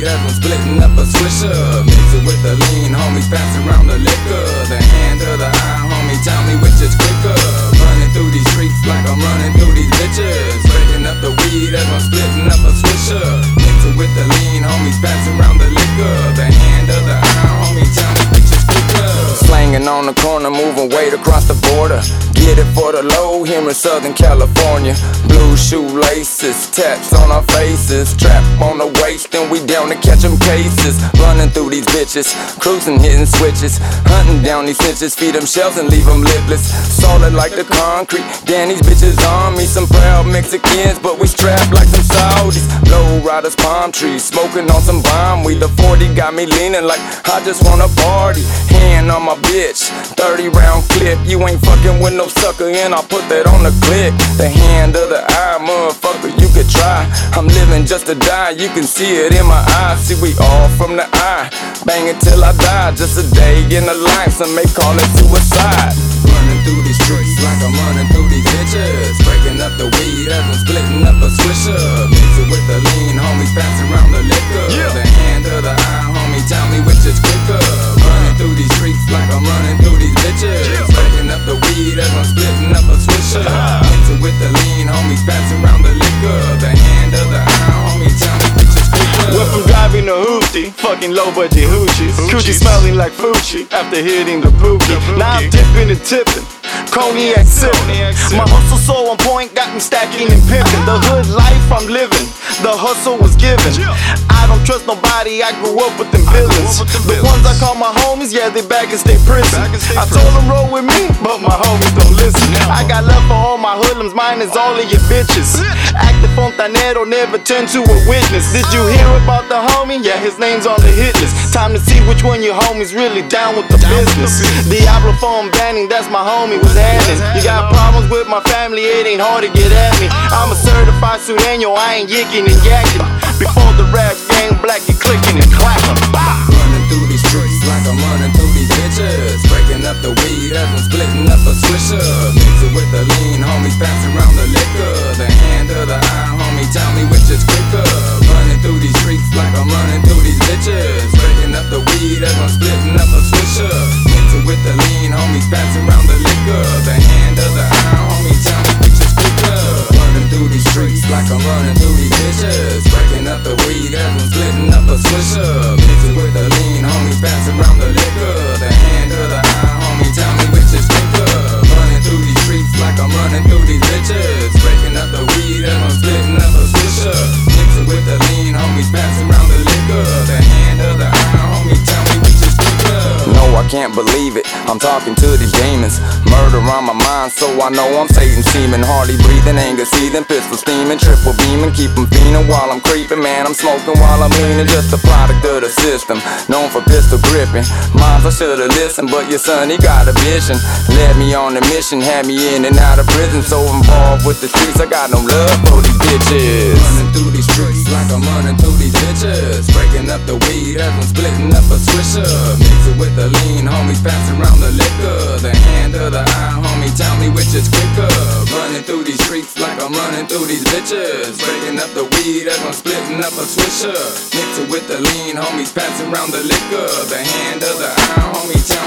weed as I'm splitting up a swisher. Mix it with the lean, homies pass around the liquor. The hand of the eye, homie, tell me which is quicker. Running through these streets like I'm running through these bitches. Breaking up the weed as I'm splitting up a swisher. Mix it with the lean, homies pass around the liquor. The hand of the eye, homie, tell me which is quicker. Slanging on the corner, moving weight across the border. Get it for the low here in Southern California. Blue shoelaces, tats on our faces. Trap on the waist and we down to catch them cases. Running through these bitches, cruising, hitting switches. Hunting down these snitches, feed them shells and leave them lipless. Solid like the concrete, damn these bitches on me. Some proud Mexicans, but we strapped like some Saudis. Low riders, palm trees, smoking on some bomb weed. The 40 got me leaning like I just wanna party. Hand on my bitch, 30 round clip. You ain't fucking with no sucker and I'll put that on the clip. The hand of the eye, motherfucker, you could try. I'm living just to die, you can see it in my eyes. See, we all from the eye, bang it till I die. Just a day in the life, some may call it suicide. Running through these streets like I'm running through these bitches. Breaking up the weed as I'm splitting up a swisher. Mix it with the lean, homies pass around the liquor. The hand of the eye, homie, tell me which is quicker. Running through these streets like I'm running through these bitches. Breaking up the weed as I'm splitting up a swisher. Mix it with the lean, homies pass around the liquor. The hand of the eye, homie, tell me which is quicker. Went from driving a hoopty, fucking low budget hoochies. Coochie smelling like Fucci after hitting the boogie. Now I'm dipping and tipping, cognac sipping. My hustle so on point, got me stacking and pimping. The hood life I'm living, the hustle was given. I don't trust nobody, I grew up with them villains. The ones I call my homies, yeah, they back in state prison. I told them roll with me, but my homies don't listen. I got love for all my hoodlums, mine is all of your bitches. Active fontanero, never turn to a witness. Did you hear about the homie? Yeah, his name's on the hit list. Time to see which one your homie's really down with the business. Diablo phone banning, that's my homie was handing. You got problems with my family, it ain't hard to get at me. I'm a certified Sureño, I ain't yicking and yakking. Before the rap game, black, you clicking and clapping. Running through these streets like I'm running through these bitches. Breaking up the weed as I'm splitting up a swisher. Mix it with the lean, homies pass around the liquor. The hand of the eye, homie, tell me which is quicker. Running through these streets like I'm running through these bitches. Breaking up the weed as I'm splitting up a swisher. Mix it with the lean, homies pass around the liquor. The hand of the eye, homie, tell me which is quicker. Running through these streets like I'm running through these bitches. Breaking up the weed as I'm splitting up a swisher. Mix it with the lean, homies pass around the liquor. The hand of the eye, homie, tell me which is quicker. Running through these streets like I'm running through these bitches. Breaking up the weed as I'm splitting up a swisher. Mix it with the lean, homies pass around the liquor. The hand of the eye, homie, tell me which is quicker. No, I can't believe it, I'm talking to these demons. Murder on my mind, so I know I'm Satan seeming. Hardy breathing, anger seething, pistol steaming, triple beaming. Keep them fiending while I'm creeping, man, I'm smoking while I'm leaning. Just a product of the system, known for pistol gripping. Moms, I should've listened, but your son, he got a vision. Led me on a mission, had me in and out of prison. So involved with the streets, I got no love for these bitches. Running through these streets like I'm running through these bitches. Breaking up the weed as I'm splitting up a swisher. Mix it with the lean, homies pass around the liquor. The hand of the eye, homie, tell me which is quicker. Running through these streets like I'm running through these bitches. Breaking up the weed as I'm splitting up a swisher. Mix it with the lean, homies pass around the liquor. The hand of the eye, homie, tell